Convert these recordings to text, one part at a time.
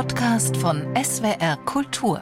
Podcast von SWR Kultur.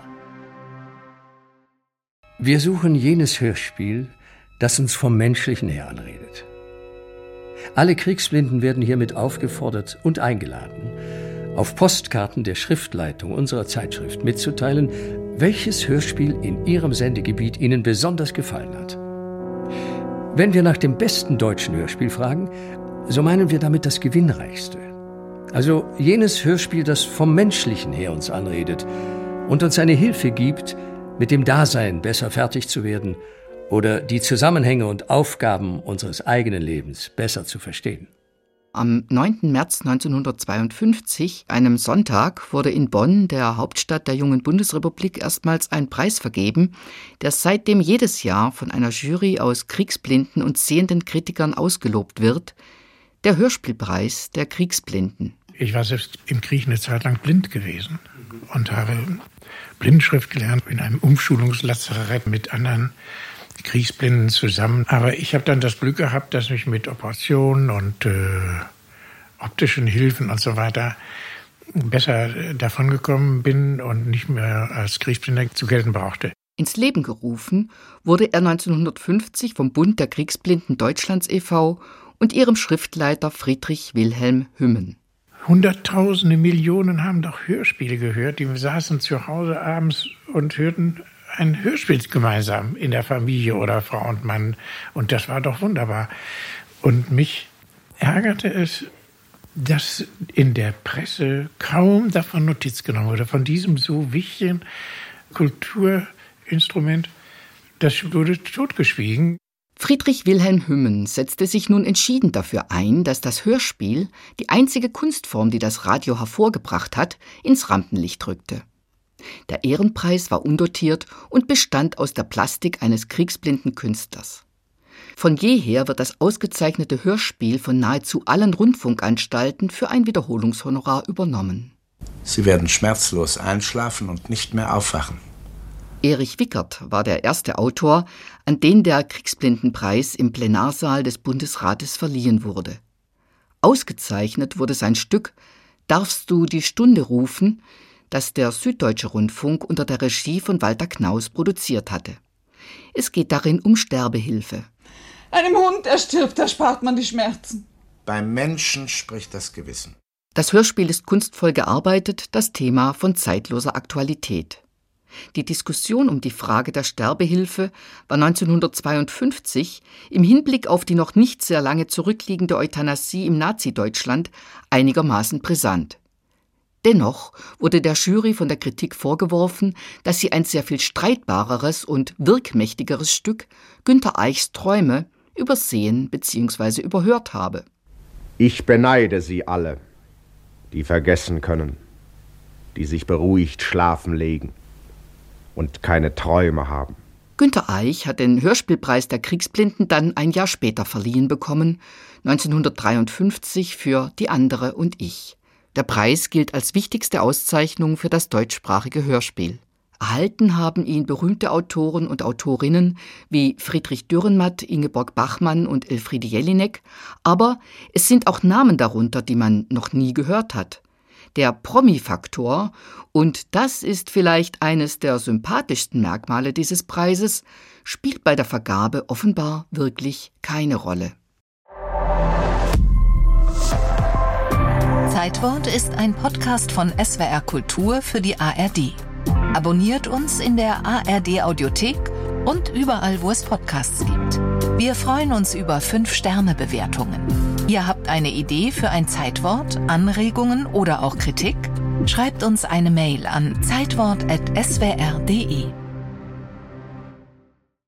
Wir suchen jenes Hörspiel, das uns vom Menschlichen her anredet. Alle Kriegsblinden werden hiermit aufgefordert und eingeladen, auf Postkarten der Schriftleitung unserer Zeitschrift mitzuteilen, welches Hörspiel in ihrem Sendegebiet ihnen besonders gefallen hat. Wenn wir nach dem besten deutschen Hörspiel fragen, so meinen wir damit das gewinnreichste. Also jenes Hörspiel, das vom Menschlichen her uns anredet und uns eine Hilfe gibt, mit dem Dasein besser fertig zu werden oder die Zusammenhänge und Aufgaben unseres eigenen Lebens besser zu verstehen. Am 9. März 1952, einem Sonntag, wurde in Bonn, der Hauptstadt der jungen Bundesrepublik, erstmals ein Preis vergeben, der seitdem jedes Jahr von einer Jury aus kriegsblinden und sehenden Kritikern ausgelobt wird, der Hörspielpreis der Kriegsblinden. Ich war selbst im Krieg eine Zeit lang blind gewesen und habe Blindenschrift gelernt in einem Umschulungslazarett mit anderen Kriegsblinden zusammen. Aber ich habe dann das Glück gehabt, dass ich mit Operationen und optischen Hilfen und so weiter besser davongekommen bin und nicht mehr als Kriegsblinder zu gelten brauchte. Ins Leben gerufen wurde er 1950 vom Bund der Kriegsblinden Deutschlands e.V. und ihrem Schriftleiter Friedrich Wilhelm Hümmen. Hunderttausende, Millionen haben doch Hörspiele gehört. Die saßen zu Hause abends und hörten ein Hörspiel gemeinsam in der Familie oder Frau und Mann. Und das war doch wunderbar. Und mich ärgerte es, dass in der Presse kaum davon Notiz genommen wurde, von diesem so wichtigen Kulturinstrument. Das wurde totgeschwiegen. Friedrich Wilhelm Hümmen setzte sich nun entschieden dafür ein, dass das Hörspiel, die einzige Kunstform, die das Radio hervorgebracht hat, ins Rampenlicht rückte. Der Ehrenpreis war undotiert und bestand aus der Plastik eines kriegsblinden Künstlers. Von jeher wird das ausgezeichnete Hörspiel von nahezu allen Rundfunkanstalten für ein Wiederholungshonorar übernommen. Sie werden schmerzlos einschlafen und nicht mehr aufwachen. Erich Wickert war der erste Autor, an den der Kriegsblindenpreis im Plenarsaal des Bundesrates verliehen wurde. Ausgezeichnet wurde sein Stück »Darfst du die Stunde rufen?«, das der Süddeutsche Rundfunk unter der Regie von Walter Knaus produziert hatte. Es geht darin um Sterbehilfe. Einem Hund, der stirbt, erspart man die Schmerzen. Beim Menschen spricht das Gewissen. Das Hörspiel ist kunstvoll gearbeitet, das Thema von zeitloser Aktualität. Die Diskussion um die Frage der Sterbehilfe war 1952 im Hinblick auf die noch nicht sehr lange zurückliegende Euthanasie im Nazi-Deutschland einigermaßen brisant. Dennoch wurde der Jury von der Kritik vorgeworfen, dass sie ein sehr viel streitbareres und wirkmächtigeres Stück, Günter Eichs Träume, übersehen bzw. überhört habe. Ich beneide sie alle, die vergessen können, die sich beruhigt schlafen legen und keine Träume haben. Günter Eich hat den Hörspielpreis der Kriegsblinden dann ein Jahr später verliehen bekommen, 1953 für Die andere und ich. Der Preis gilt als wichtigste Auszeichnung für das deutschsprachige Hörspiel. Erhalten haben ihn berühmte Autoren und Autorinnen wie Friedrich Dürrenmatt, Ingeborg Bachmann und Elfriede Jelinek, aber es sind auch Namen darunter, die man noch nie gehört hat. Der Promi-Faktor, und das ist vielleicht eines der sympathischsten Merkmale dieses Preises, spielt bei der Vergabe offenbar wirklich keine Rolle. Zeitwort ist ein Podcast von SWR Kultur für die ARD. Abonniert uns in der ARD-Audiothek und überall, wo es Podcasts gibt. Wir freuen uns über 5-Sterne-Bewertungen. Ihr habt eine Idee für ein Zeitwort, Anregungen oder auch Kritik? Schreibt uns eine Mail an zeitwort@swr.de.